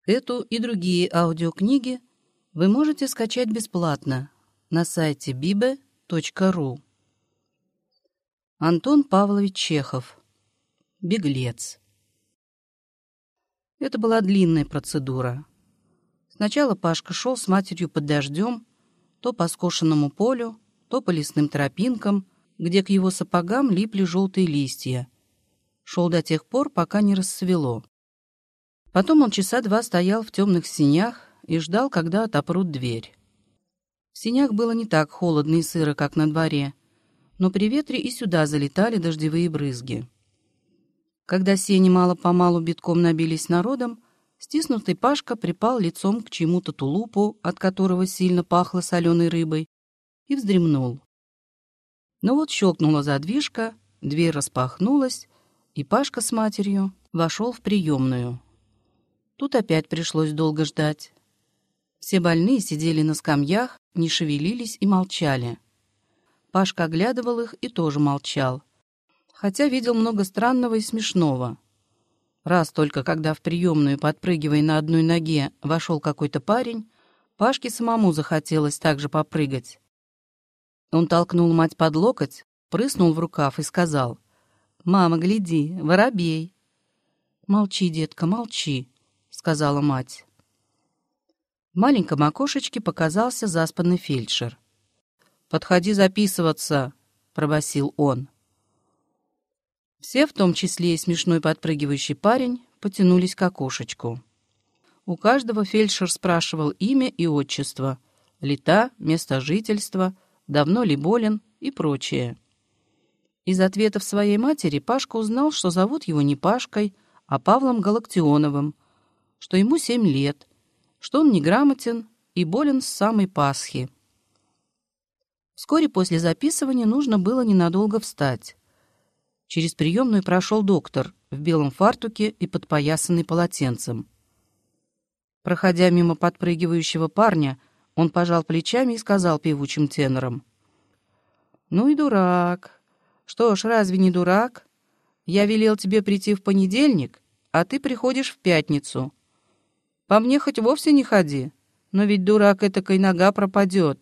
Эту и другие аудиокниги вы можете скачать бесплатно на сайте bibe.ru. Антон Павлович Чехов. Беглец. Это была длинная процедура. Сначала Пашка шел с матерью под дождем, то по скошенному полю, то по лесным тропинкам, где к его сапогам липли желтые листья. Шел до тех пор, пока не рассвело. Потом он часа два стоял в темных сенях и ждал, когда отопрут дверь. В сенях было не так холодно и сыро, как на дворе, но при ветре и сюда залетали дождевые брызги. Когда сени мало-помалу битком набились народом, стиснутый Пашка припал лицом к чему-то тулупу, от которого сильно пахло соленой рыбой, и вздремнул. Но вот щелкнула задвижка, дверь распахнулась, и Пашка с матерью вошел в приемную. Тут опять пришлось долго ждать. Все больные сидели на скамьях, не шевелились и молчали. Пашка оглядывал их и тоже молчал, хотя видел много странного и смешного. Раз только когда в приемную, подпрыгивая на одной ноге, вошел какой-то парень, Пашке самому захотелось так же попрыгать. Он толкнул мать под локоть, прыснул в рукав и сказал: «Мама, гляди, воробей!» «Молчи, детка, молчи», — сказала мать. В маленьком окошечке показался заспанный фельдшер. «Подходи записываться», — пробасил он. Все, в том числе и смешной подпрыгивающий парень, потянулись к окошечку. У каждого фельдшер спрашивал имя и отчество, лета, место жительства, давно ли болен и прочее. Из ответов своей матери Пашка узнал, что зовут его не Пашкой, а Павлом Галактионовым, что ему 7 лет, что он неграмотен и болен с самой Пасхи. Вскоре после записывания нужно было ненадолго встать. Через приемную прошел доктор в белом фартуке и подпоясанный полотенцем. Проходя мимо подпрыгивающего парня, он пожал плечами и сказал певучим тенором: «Ну и дурак. Что ж, разве не дурак? Я велел тебе прийти в понедельник, а ты приходишь в пятницу. По мне хоть вовсе не ходи, но ведь дурак этакой нога пропадет».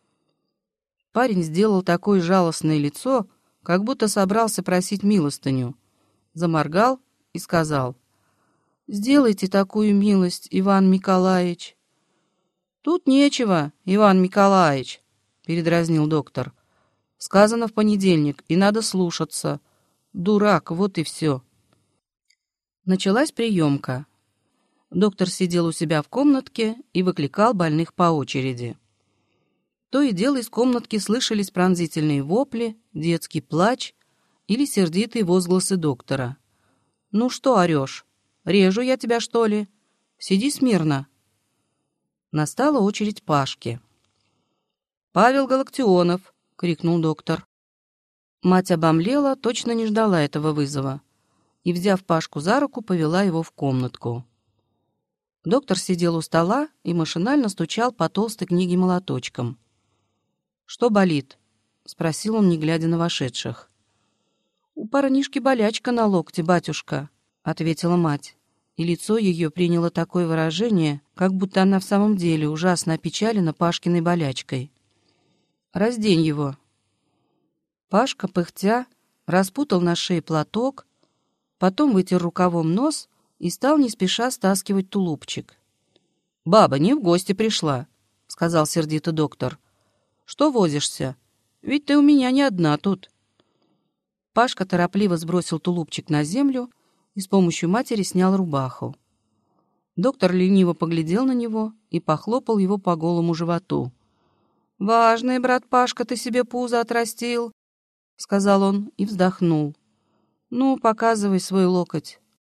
Парень сделал такое жалостное лицо, как будто собрался просить милостыню. Заморгал и сказал: «Сделайте такую милость, Иван Николаевич». «Тут нечего, Иван Николаевич», — передразнил доктор. «Сказано в понедельник, и надо слушаться. Дурак, вот и все». Началась приемка. Доктор сидел у себя в комнатке и выкликал больных по очереди. То и дело из комнатки слышались пронзительные вопли, детский плач или сердитые возгласы доктора. «Ну что орешь? Режу я тебя, что ли? Сиди смирно». Настала очередь Пашки. «Павел Галактионов!» — крикнул доктор. Мать обомлела, точно не ждала этого вызова, и, взяв Пашку за руку, повела его в комнатку. Доктор сидел у стола и машинально стучал по толстой книге молоточком. «Что болит?» — спросил он, не глядя на вошедших. «У парнишки болячка на локте, батюшка», — ответила мать, и лицо ее приняло такое выражение, как будто она в самом деле ужасно опечалена Пашкиной болячкой. «Раздень его». Пашка, пыхтя, распутал на шее платок, потом вытер рукавом нос и стал не спеша стаскивать тулупчик. «Баба не в гости пришла», — сказал сердито доктор. «Что возишься? Ведь ты у меня не одна тут». Пашка торопливо сбросил тулупчик на землю и с помощью матери снял рубаху. Доктор лениво поглядел на него и похлопал его по голому животу. «Важный, брат Пашка, ты себе пузо отрастил», — сказал он и вздохнул. «Ну, показывай свой локоть».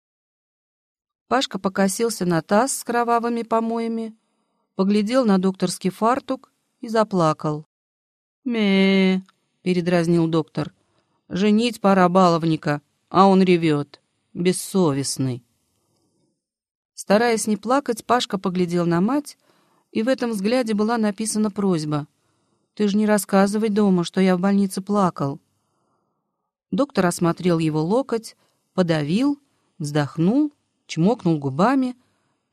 Пашка покосился на таз с кровавыми помоями, поглядел на докторский фартук и заплакал. «Ме-е-е», передразнил доктор. «Женить пора баловника, а он ревет. Бессовестный». Стараясь не плакать, Пашка поглядел на мать, и в этом взгляде была написана просьба: «Ты же не рассказывай дома, что я в больнице плакал». Доктор осмотрел его локоть, подавил, вздохнул, чмокнул губами,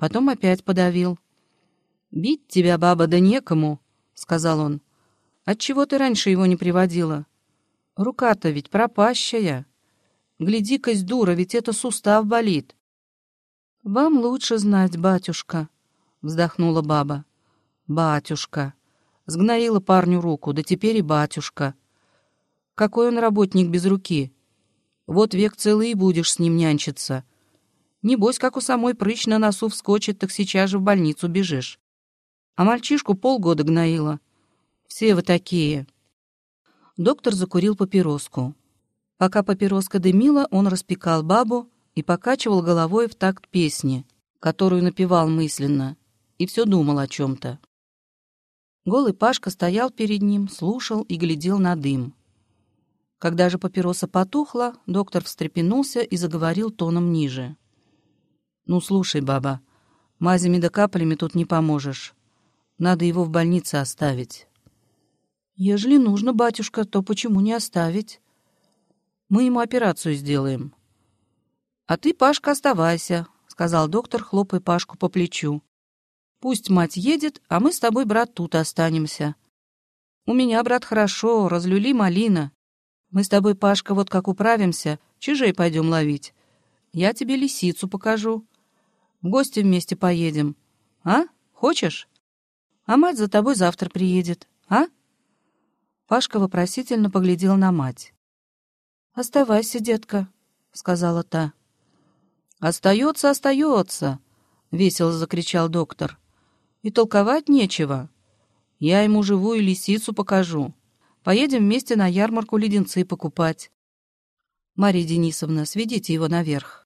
потом опять подавил. «Бить тебя, баба, да некому», — сказал он. «Отчего ты раньше его не приводила? Рука-то ведь пропащая. Гляди-кась, дура, ведь это сустав болит». «Вам лучше знать, батюшка», — вздохнула баба. «Батюшка». Сгноила парню руку, да теперь и батюшка. Какой он работник без руки. Вот век целый и будешь с ним нянчиться. Небось, как у самой прыщ на носу вскочит, так сейчас же в больницу бежишь. А мальчишку полгода гноила. Все вы такие». Доктор закурил папироску. Пока папироска дымила, он распекал бабу и покачивал головой в такт песни, которую напевал мысленно, и все думал о чем-то. Голый Пашка стоял перед ним, слушал и глядел на дым. Когда же папироса потухла, доктор встрепенулся и заговорил тоном ниже. «Ну, слушай, баба, мазями да каплями тут не поможешь. Надо его в больнице оставить». «Ежели нужно, батюшка, то почему не оставить? Мы ему операцию сделаем». «А ты, Пашка, оставайся», — сказал доктор, хлопая Пашку по плечу. «Пусть мать едет, а мы с тобой, брат, тут останемся. У меня, брат, хорошо, разлюли малина. Мы с тобой, Пашка, вот как управимся, чижей пойдем ловить. Я тебе лисицу покажу. В гости вместе поедем. А? Хочешь? А мать за тобой завтра приедет. А?» Пашка вопросительно поглядел на мать. «Оставайся, детка», — сказала та. «Остается, остается», — весело закричал доктор. «И толковать нечего. Я ему живую лисицу покажу. Поедем вместе на ярмарку леденцы покупать. Марья Денисовна, сведите его наверх».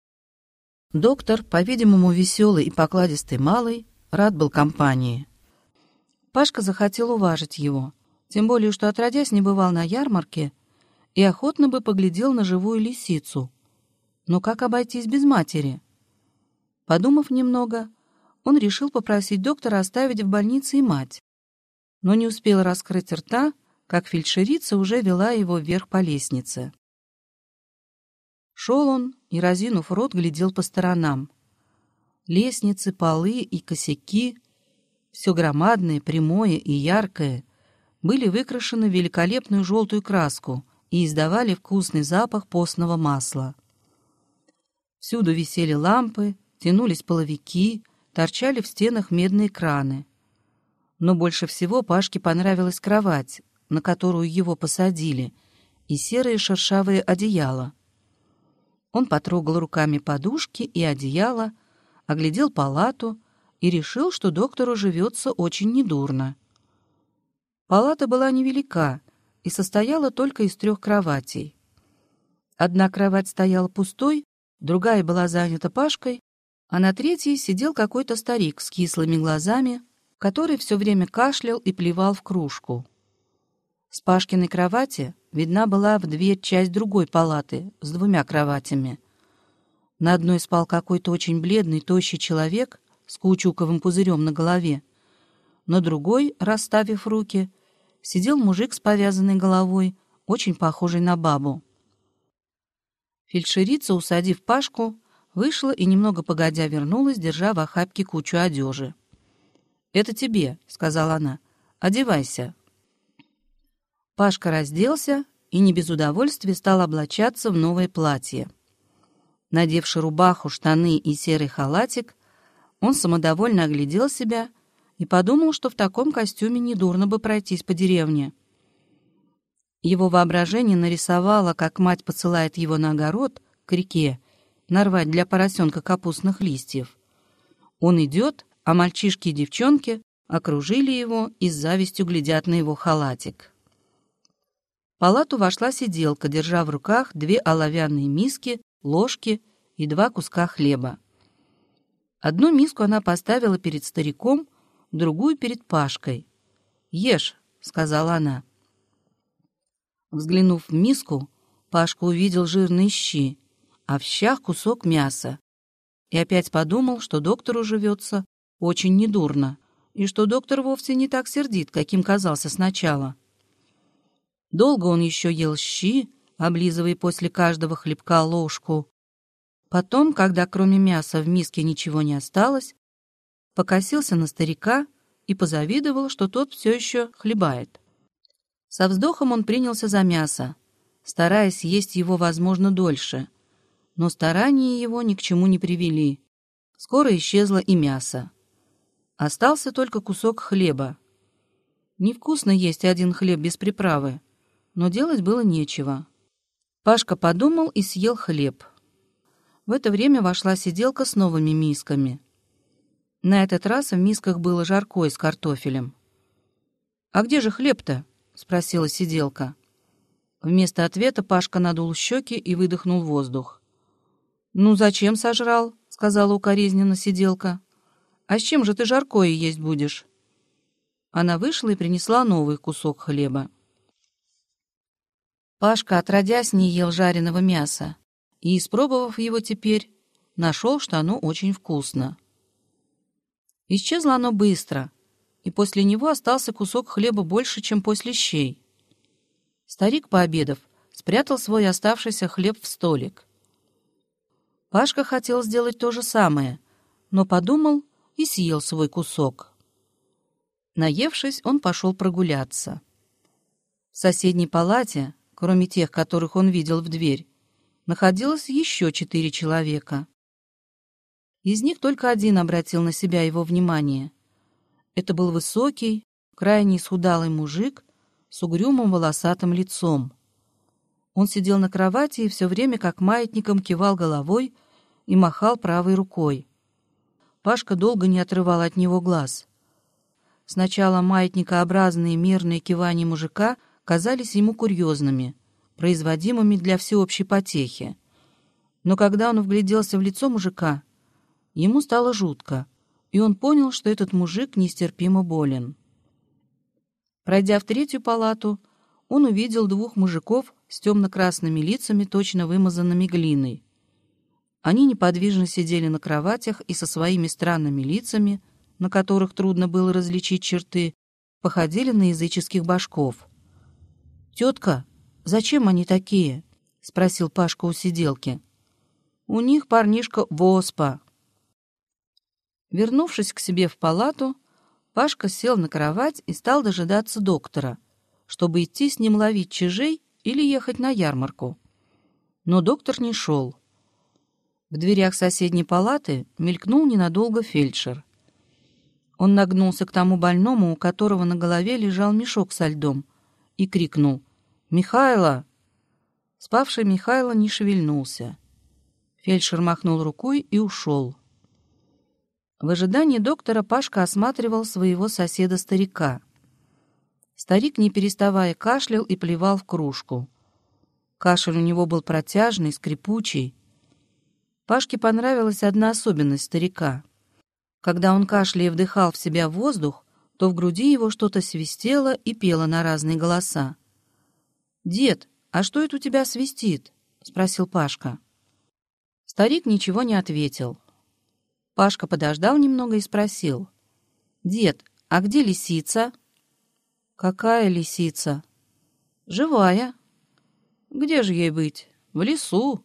Доктор, по-видимому, веселый и покладистый малый, рад был компании. Пашка захотел уважить его, тем более, что отродясь не бывал на ярмарке и охотно бы поглядел на живую лисицу. Но как обойтись без матери? Подумав немного, он решил попросить доктора оставить в больнице и мать. Но не успел раскрыть рта, как фельдшерица уже вела его вверх по лестнице. Шел он и, разинув рот, глядел по сторонам. Лестницы, полы и косяки, все громадное, прямое и яркое, были выкрашены в великолепную желтую краску и издавали вкусный запах постного масла. Всюду висели лампы, тянулись половики, торчали в стенах медные краны. Но больше всего Пашке понравилась кровать, на которую его посадили, и серые шершавые одеяла. Он потрогал руками подушки и одеяло, оглядел палату и решил, что доктору живется очень недурно. Палата была невелика и состояла только из 3 кроватей. Одна кровать стояла пустой, другая была занята Пашкой, а на 3-й сидел какой-то старик с кислыми глазами, который все время кашлял и плевал в кружку. С Пашкиной кровати видна была в дверь часть другой палаты с 2 кроватями. На одной спал какой-то очень бледный, тощий человек с каучуковым пузырем на голове. На другой, расставив руки, сидел мужик с повязанной головой, очень похожий на бабу. Фельдшерица, усадив Пашку, вышла и немного погодя вернулась, держа в охапке кучу одежи. «Это тебе», — сказала она, — «одевайся». Пашка разделся и не без удовольствия стал облачаться в новое платье. Надевши рубаху, штаны и серый халатик, он самодовольно оглядел себя и подумал, что в таком костюме недурно бы пройтись по деревне. Его воображение нарисовало, как мать посылает его на огород, к реке, нарвать для поросенка капустных листьев. Он идет, а мальчишки и девчонки окружили его и с завистью глядят на его халатик. В палату вошла сиделка, держа в руках 2 оловянные миски, ложки и 2 куска хлеба. Одну миску она поставила перед стариком, другую перед Пашкой. «Ешь», — сказала она. Взглянув в миску, Пашка увидел жирные щи, а в щах кусок мяса. И опять подумал, что доктору живется очень недурно, и что доктор вовсе не так сердит, каким казался сначала. Долго он еще ел щи, облизывая после каждого хлебка ложку. Потом, когда кроме мяса в миске ничего не осталось, покосился на старика и позавидовал, что тот все еще хлебает. Со вздохом он принялся за мясо, стараясь есть его, возможно, дольше. Но старания его ни к чему не привели. Скоро исчезло и мясо. Остался только кусок хлеба. Невкусно есть один хлеб без приправы, но делать было нечего. Пашка подумал и съел хлеб. В это время вошла сиделка с новыми мисками. На этот раз в мисках было жаркое с картофелем. «А где же хлеб-то?» — спросила сиделка. Вместо ответа Пашка надул щеки и выдохнул воздух. «Ну, зачем сожрал?» — сказала укоризненно сиделка. «А с чем же ты жаркое есть будешь?» Она вышла и принесла новый кусок хлеба. Пашка, отродясь, не ел жареного мяса, и, испробовав его теперь, нашел, что оно очень вкусно. Исчезло оно быстро, и после него остался кусок хлеба больше, чем после щей. Старик, пообедав, спрятал свой оставшийся хлеб в столик. Пашка хотел сделать то же самое, но подумал и съел свой кусок. Наевшись, он пошел прогуляться. В соседней палате, кроме тех, которых он видел в дверь, находилось еще 4 человека. Из них только один обратил на себя его внимание. Это был высокий, крайне исхудалый мужик с угрюмым волосатым лицом. Он сидел на кровати и все время как маятником кивал головой и махал правой рукой. Пашка долго не отрывал от него глаз. Сначала маятникообразные мерные кивания мужика казались ему курьезными, производимыми для всеобщей потехи. Но когда он вгляделся в лицо мужика, ему стало жутко, и он понял, что этот мужик нестерпимо болен. Пройдя в 3-ю палату, он увидел 2 мужиков с темно-красными лицами, точно вымазанными глиной. Они неподвижно сидели на кроватях и со своими странными лицами, на которых трудно было различить черты, походили на языческих башков. «Тетка, зачем они такие?» — спросил Пашка у сиделки. «У них, парнишка, ВОСПа». Вернувшись к себе в палату, Пашка сел на кровать и стал дожидаться доктора, чтобы идти с ним ловить чижей или ехать на ярмарку. Но доктор не шел. В дверях соседней палаты мелькнул ненадолго фельдшер. Он нагнулся к тому больному, у которого на голове лежал мешок со льдом, и крикнул: «Михайло!» Спавший Михайло не шевельнулся. Фельдшер махнул рукой и ушел. В ожидании доктора Пашка осматривал своего соседа-старика. Старик, не переставая, кашлял и плевал в кружку. Кашель у него был протяжный, скрипучий. Пашке понравилась одна особенность старика. Когда он, кашляя, вдыхал в себя воздух, то в груди его что-то свистело и пело на разные голоса. «Дед, а что это у тебя свистит?» — спросил Пашка. Старик ничего не ответил. Пашка подождал немного и спросил: «Дед, а где лисица?» «Какая лисица?» «Живая». «Где же ей быть? В лесу».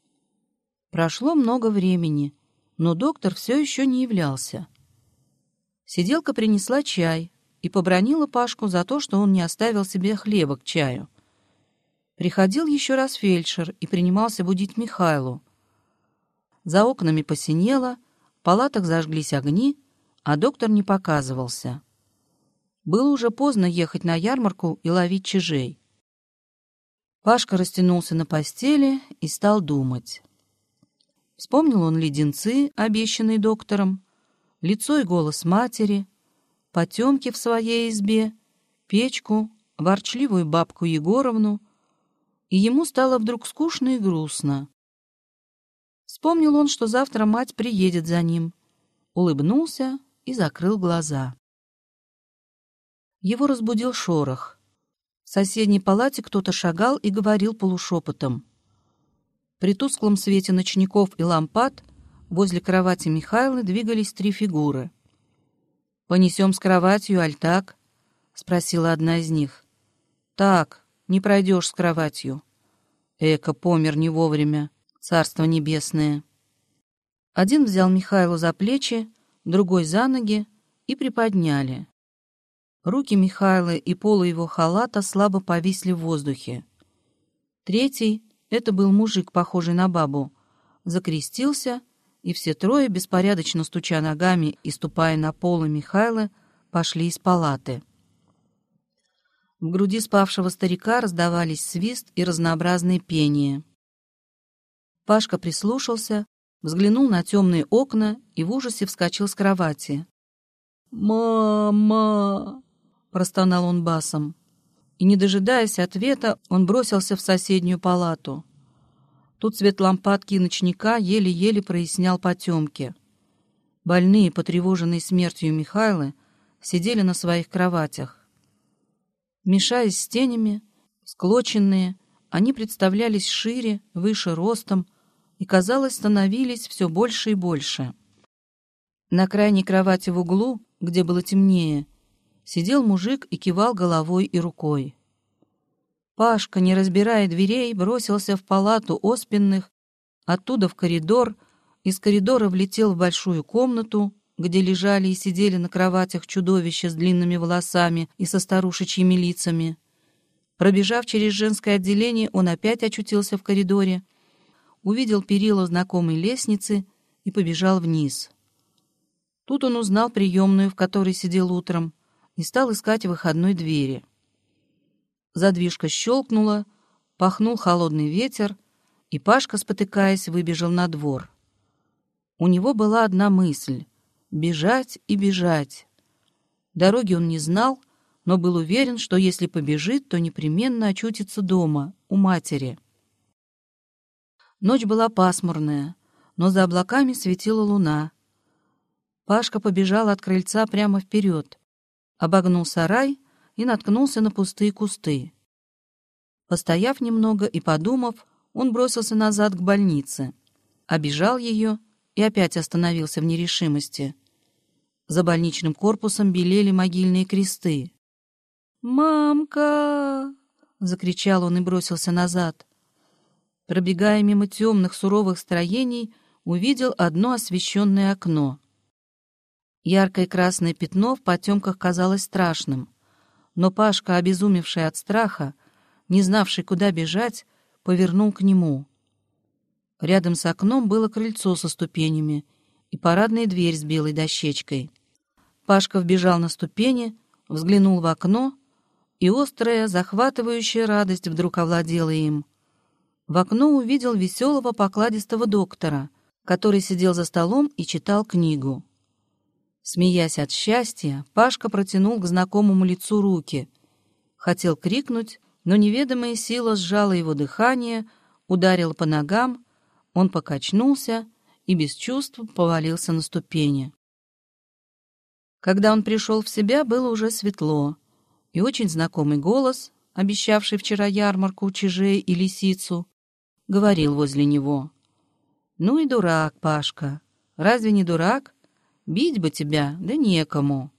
Прошло много времени, но доктор все еще не являлся. Сиделка принесла чай и побранила Пашку за то, что он не оставил себе хлеба к чаю. Приходил еще раз фельдшер и принимался будить Михайлу. За окнами посинело, в палатах зажглись огни, а доктор не показывался. Было уже поздно ехать на ярмарку и ловить чижей. Пашка растянулся на постели и стал думать. Вспомнил он леденцы, обещанные доктором, лицо и голос матери, потемки в своей избе, печку, ворчливую бабку Егоровну, и ему стало вдруг скучно и грустно. Вспомнил он, что завтра мать приедет за ним, улыбнулся и закрыл глаза. Его разбудил шорох. В соседней палате кто-то шагал и говорил полушепотом. При тусклом свете ночников и лампад возле кровати Михайлы двигались 3 фигуры. «Понесем с кроватью, аль так?» — спросила одна из них. «Так, не пройдешь с кроватью». «Эка, помер не вовремя, царство небесное». Один взял Михайлу за плечи, другой за ноги и приподняли. Руки Михайла и полы его халата слабо повисли в воздухе. Третий, это был мужик, похожий на бабу, закрестился, и все трое, беспорядочно стуча ногами и ступая на полы Михайла, пошли из палаты. В груди спавшего старика раздавались свист и разнообразные пения. Пашка прислушался, взглянул на темные окна и в ужасе вскочил с кровати. «Мама!» — простонал он басом. И, не дожидаясь ответа, он бросился в соседнюю палату. Тут свет лампадки и ночника еле-еле прояснял потемки. Больные, потревоженные смертью Михайлы, сидели на своих кроватях. Мешаясь с тенями, склоченные, они представлялись шире, выше ростом и, казалось, становились все больше и больше. На крайней кровати в углу, где было темнее, сидел мужик и кивал головой и рукой. Пашка, не разбирая дверей, бросился в палату оспенных, оттуда в коридор, из коридора влетел в большую комнату, где лежали и сидели на кроватях чудовища с длинными волосами и со старушечьими лицами. Пробежав через женское отделение, он опять очутился в коридоре, увидел перила знакомой лестницы и побежал вниз. Тут он узнал приемную, в которой сидел утром, и стал искать выходной двери. Задвижка щелкнула, пахнул холодный ветер, и Пашка, спотыкаясь, выбежал на двор. У него была одна мысль — бежать и бежать. Дороги он не знал, но был уверен, что если побежит, то непременно очутится дома, у матери. Ночь была пасмурная, но за облаками светила луна. Пашка побежал от крыльца прямо вперед, обогнул сарай и наткнулся на пустые кусты. Постояв немного и подумав, он бросился назад к больнице, обежал ее и опять остановился в нерешимости. За больничным корпусом белели могильные кресты. «Мамка!» — закричал он и бросился назад. Пробегая мимо темных суровых строений, увидел одно освещенное окно. Яркое красное пятно в потемках казалось страшным, но Пашка, обезумевший от страха, не знавший, куда бежать, повернул к нему. Рядом с окном было крыльцо со ступенями и парадная дверь с белой дощечкой. Пашка вбежал на ступени, взглянул в окно, и острая, захватывающая радость вдруг овладела им. В окно увидел веселого покладистого доктора, который сидел за столом и читал книгу. Смеясь от счастья, Пашка протянул к знакомому лицу руки. Хотел крикнуть, но неведомая сила сжала его дыхание, ударила по ногам, он покачнулся и без чувств повалился на ступени. Когда он пришел в себя, было уже светло, и очень знакомый голос, обещавший вчера ярмарку, чижей и лисицу, говорил возле него: «Ну и дурак, Пашка! Разве не дурак? Бить бы тебя, да некому».